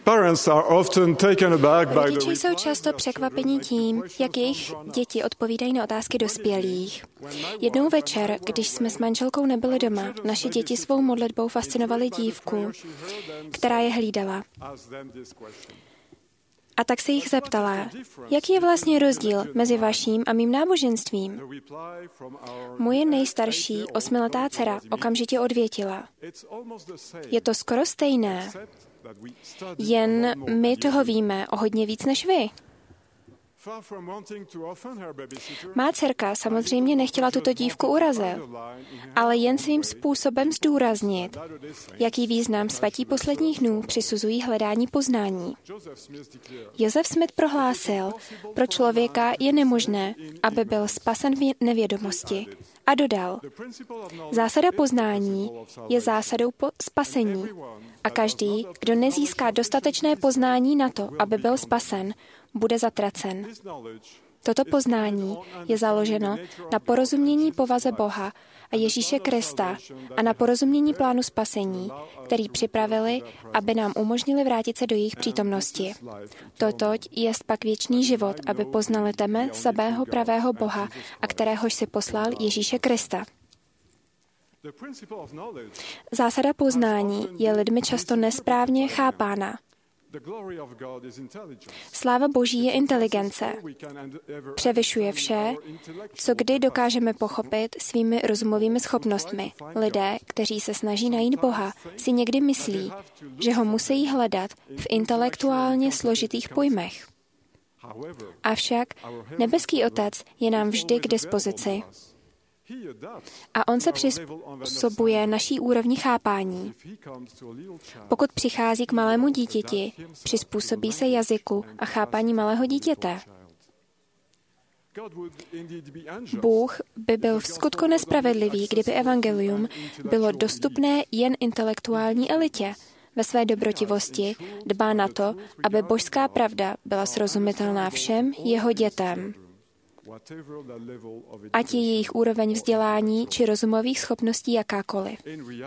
Rodiče jsou často překvapeni tím, jak jejich děti odpovídají na otázky dospělých. Jednou večer, když jsme s manželkou nebyli doma, naše děti svou modlitbou fascinovaly dívku, která je hlídala. A tak se jich zeptala, jaký je vlastně rozdíl mezi vaším a mým náboženstvím? Moje nejstarší 8letá dcera okamžitě odvětila. Je to skoro stejné, jen my toho víme o hodně víc než vy. Má dcerka samozřejmě nechtěla tuto dívku urazit, ale jen svým způsobem zdůraznit, jaký význam svatí posledních dnů přisuzují hledání poznání. Joseph Smith prohlásil, pro člověka je nemožné, aby byl spasen v nevědomosti. A dodal, zásada poznání je zásadou spasení a každý, kdo nezíská dostatečné poznání na to, aby byl spasen, bude zatracen. Toto poznání je založeno na porozumění povaze Boha a Ježíše Krista a na porozumění plánu spasení, který připravili, aby nám umožnili vrátit se do jejich přítomnosti. Totoť jest pak věčný život, aby poznali tebe, samého pravého Boha, a kteréhož si poslal Ježíše Krista. Zásada poznání je lidmi často nesprávně chápána. Sláva Boží je inteligence. Převyšuje vše, co kdy dokážeme pochopit svými rozumovými schopnostmi. Lidé, kteří se snaží najít Boha, si někdy myslí, že ho musí hledat v intelektuálně složitých pojmech. Avšak nebeský Otec je nám vždy k dispozici. A on se přizpůsobuje naší úrovni chápání. Pokud přichází k malému dítěti, přizpůsobí se jazyku a chápání malého dítěte. Bůh by byl vskutku nespravedlivý, kdyby evangelium bylo dostupné jen intelektuální elitě. Ve své dobrotivosti dbá na to, aby božská pravda byla srozumitelná všem jeho dětem. Ať je jejich úroveň vzdělání či rozumových schopností jakákoliv.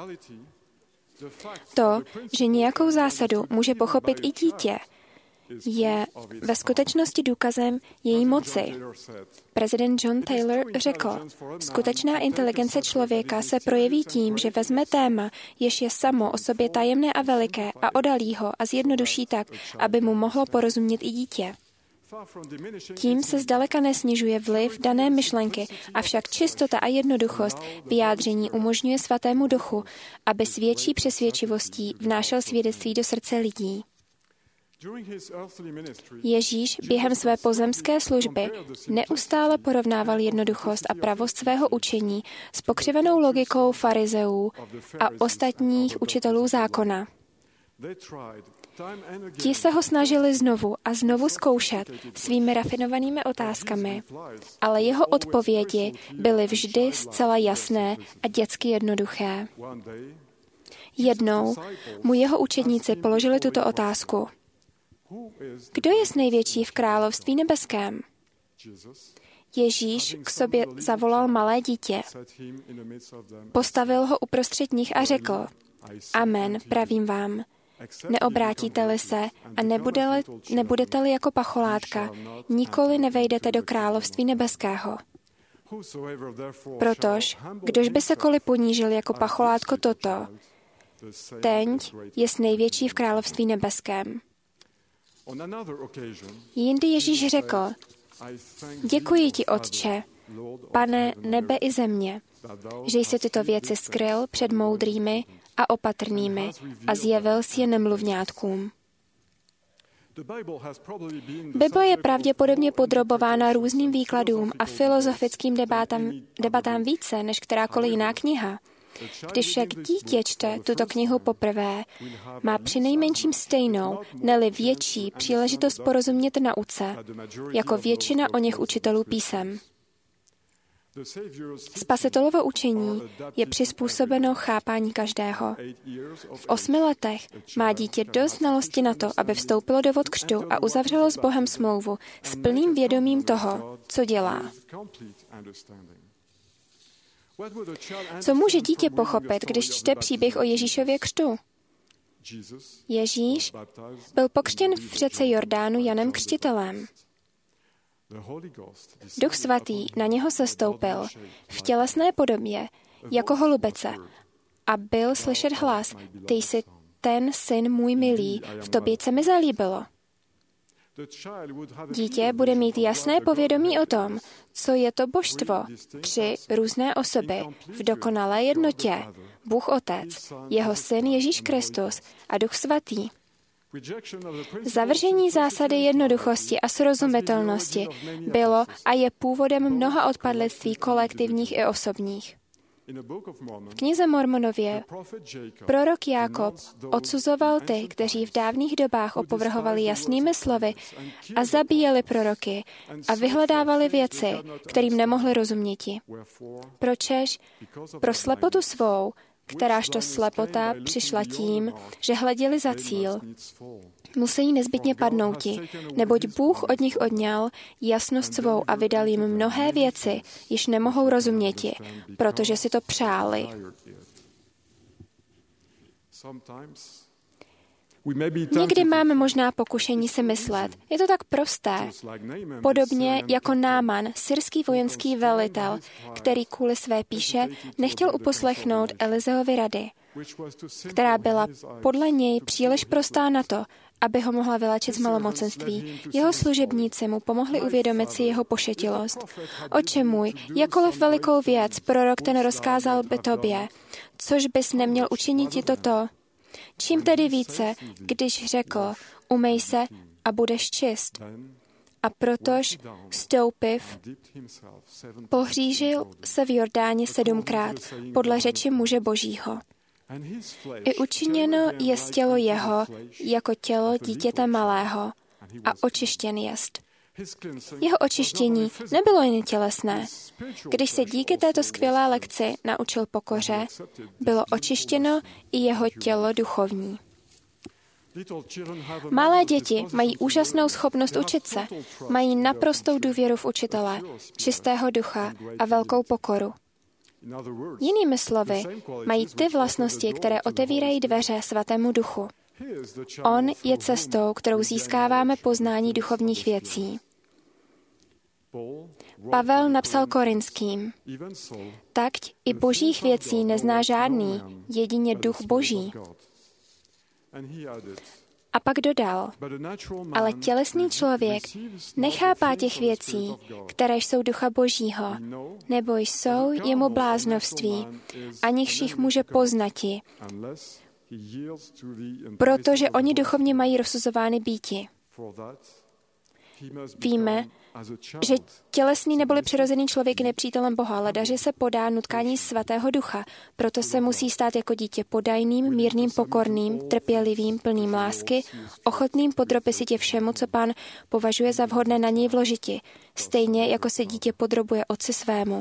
To, že nějakou zásadu může pochopit i dítě, je ve skutečnosti důkazem její moci. Prezident John Taylor řekl, skutečná inteligence člověka se projeví tím, že vezme téma, jež je samo o sobě tajemné a veliké, a odalí ho a zjednoduší tak, aby mu mohlo porozumět i dítě. Tím se zdaleka nesnižuje vliv dané myšlenky, avšak čistota a jednoduchost vyjádření umožňuje Svatému Duchu, aby s větší přesvědčivostí vnášel svědectví do srdce lidí. Ježíš během své pozemské služby neustále porovnával jednoduchost a pravost svého učení s pokřivenou logikou farizeů a ostatních učitelů zákona. Ti se ho snažili znovu a znovu zkoušet svými rafinovanými otázkami, ale jeho odpovědi byly vždy zcela jasné a dětsky jednoduché. Jednou mu jeho učedníci položili tuto otázku. Kdo je největší v království nebeském? Ježíš k sobě zavolal malé dítě, postavil ho uprostřed nich a řekl, Amen, pravím vám, neobrátíte-li se a nebudete-li jako pacholátka, nikoli nevejdete do království nebeského. Protož, kdož by se koli ponížil jako pacholátko toto, tenť jest největší v království nebeském. Jindy Ježíš řekl, děkuji ti, Otče, Pane nebe i země, že jsi tyto věci skryl před moudrými a opatrnými a zjevil si je nemluvňátkům. Bible je pravděpodobně podrobována různým výkladům a filozofickým debatám více než kterákoliv jiná kniha. Když však dítě čte tuto knihu poprvé, má přinejmenším stejnou, ne-li větší příležitost porozumět nauce, jako většina o něch učitelů písem. Spasitelovo učení je přizpůsobeno chápání každého. V 8 letech má dítě dost znalosti na to, aby vstoupilo do vod křtu a uzavřelo s Bohem smlouvu s plným vědomím toho, co dělá. Co může dítě pochopit, když čte příběh o Ježíšově křtu? Ježíš byl pokřtěn v řece Jordánu Janem Křtitelem. Duch svatý na něho sestoupil v tělesné podobě jako holubice a byl slyšet hlas: Ty jsi ten syn můj milý, v tobě se mi zalíbilo. Dítě bude mít jasné povědomí o tom, co je to božstvo, 3 různé osoby v dokonalé jednotě, Bůh Otec, jeho syn Ježíš Kristus a Duch svatý. Zavržení zásady jednoduchosti a srozumitelnosti bylo a je původem mnoha odpadlictví kolektivních i osobních. V knize Mormonově prorok Jákob odsuzoval ty, kteří v dávných dobách opovrhovali jasnými slovy a zabíjeli proroky a vyhledávali věci, kterým nemohli rozuměti. Pročež pro slepotu svou, kterážto slepota přišla tím, že hleděli za cíl, musí nezbytně padnouti, neboť Bůh od nich odňal jasnost svou a vydal jim mnohé věci, již nemohou rozuměti, protože si to přáli. Někdy máme možná pokušení si myslet, je to tak prosté. Podobně jako Náman, syrský vojenský velitel, který kvůli své píše nechtěl uposlechnout Elizeovy rady, která byla podle něj příliš prostá na to, aby ho mohla vylečit z malomocenství. Jeho služebníci mu pomohli uvědomit si jeho pošetilost. Oče můj, jakkoliv velikou věc prorok ten rozkázal by tobě, což bys neměl učinit ti toto. Čím tedy více, když řekl, umej se a budeš čist. A protož stoupiv, pohřížil se v Jordáně 7krát, podle řeči muže Božího. I učiněno jest tělo jeho, jako tělo dítěte malého, a očištěn jest. Jeho očištění nebylo jen tělesné. Když se díky této skvělé lekci naučil pokoře, bylo očištěno i jeho tělo duchovní. Malé děti mají úžasnou schopnost učit se, mají naprostou důvěru v učitele, čistého ducha a velkou pokoru. Jinými slovy, mají ty vlastnosti, které otevírají dveře svatému duchu. On je cestou, kterou získáváme poznání duchovních věcí. Pavel napsal Korinským: Takt i božích věcí nezná žádný, jedině duch boží. A pak dodal: ale tělesný člověk nechápá těch věcí, které jsou ducha božího, nebo jsou jemu bláznovství, aniž jich může poznati, protože oni duchovně mají rozsuzovány býti. Víme, že tělesný neboli přirozený člověk je nepřítelem Boha, ale daři se podá nutkání svatého ducha, proto se musí stát jako dítě podajným, mírným, pokorným, trpělivým, plným lásky, ochotným podrobit si tě všemu, co Pán považuje za vhodné na něj vložiti, stejně jako se dítě podrobuje otci svému.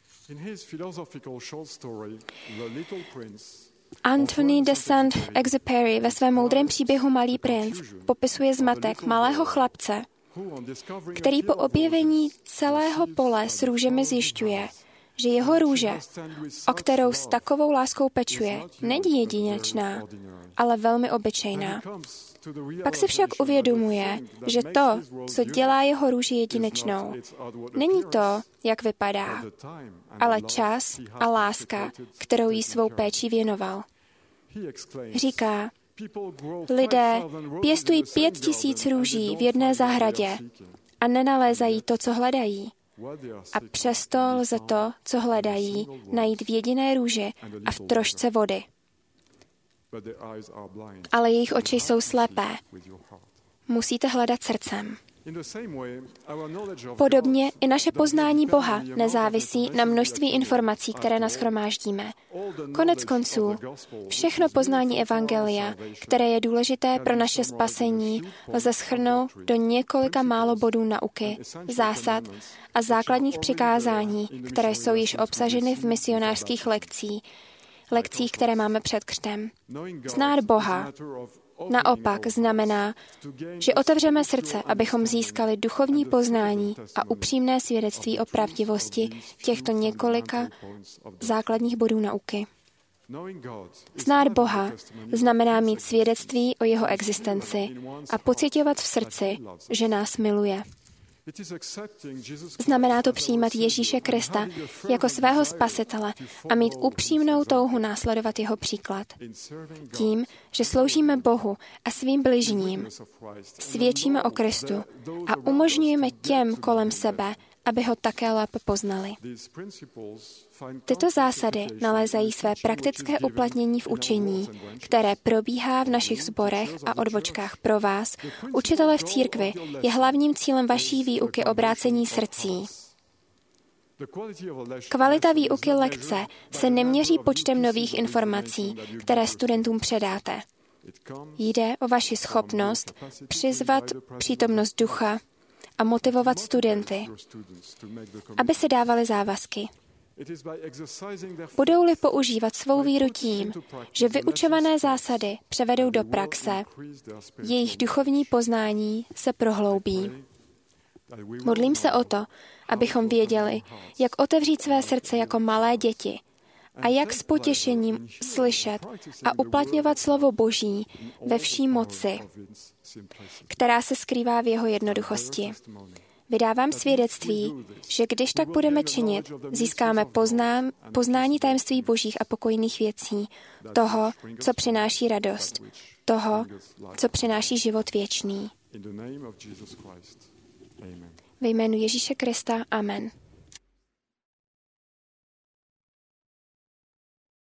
Anthony de Saint-Exupéry ve svém moudrém příběhu Malý princ popisuje zmatek malého chlapce, který po objevení celého pole s růžemi zjišťuje, že jeho růže, o kterou s takovou láskou pečuje, není jedinečná, ale velmi obyčejná. Pak si však uvědomuje, že to, co dělá jeho růži jedinečnou, není to, jak vypadá, ale čas a láska, kterou jí svou péči věnoval. Říká: lidé pěstují 5000 růží v jedné zahradě a nenalézají to, co hledají. A přesto lze to, co hledají, najít v jediné růži a v trošce vody. Ale jejich oči jsou slepé. Musíte hledat srdcem. Podobně i naše poznání Boha nezávisí na množství informací, které nashromáždíme. Konec konců, všechno poznání evangelia, které je důležité pro naše spasení, lze shrnout do několika málo bodů nauky, zásad a základních přikázání, které jsou již obsaženy v misionářských lekcích, které máme před křtem. Znát Boha naopak znamená, že otevřeme srdce, abychom získali duchovní poznání a upřímné svědectví o pravdivosti těchto několika základních bodů nauky. Znát Boha znamená mít svědectví o jeho existenci a pociťovat v srdci, že nás miluje. Znamená to přijímat Ježíše Krista jako svého spasitele a mít upřímnou touhu následovat jeho příklad. Tím, že sloužíme Bohu a svým bližním, svědčíme o Kristu a umožňujeme těm kolem sebe, aby ho také lépe poznali. Tyto zásady nalézají své praktické uplatnění v učení, které probíhá v našich sborech a odbočkách pro vás. Učitele v církvi je hlavním cílem vaší výuky obrácení srdcí. Kvalita výuky lekce se neměří počtem nových informací, které studentům předáte. Jde o vaši schopnost přizvat přítomnost ducha a motivovat studenty, aby se dávali závazky. Budou-li používat svou víru tím, že vyučované zásady převedou do praxe, jejich duchovní poznání se prohloubí. Modlím se o to, abychom věděli, jak otevřít své srdce jako malé děti a jak s potěšením slyšet a uplatňovat slovo Boží ve vší moci, která se skrývá v jeho jednoduchosti. Vydávám svědectví, že když tak budeme činit, získáme poznání tajemství božích a pokojných věcí, toho, co přináší radost, toho, co přináší život věčný. Ve jménu Ježíše Krista. Amen.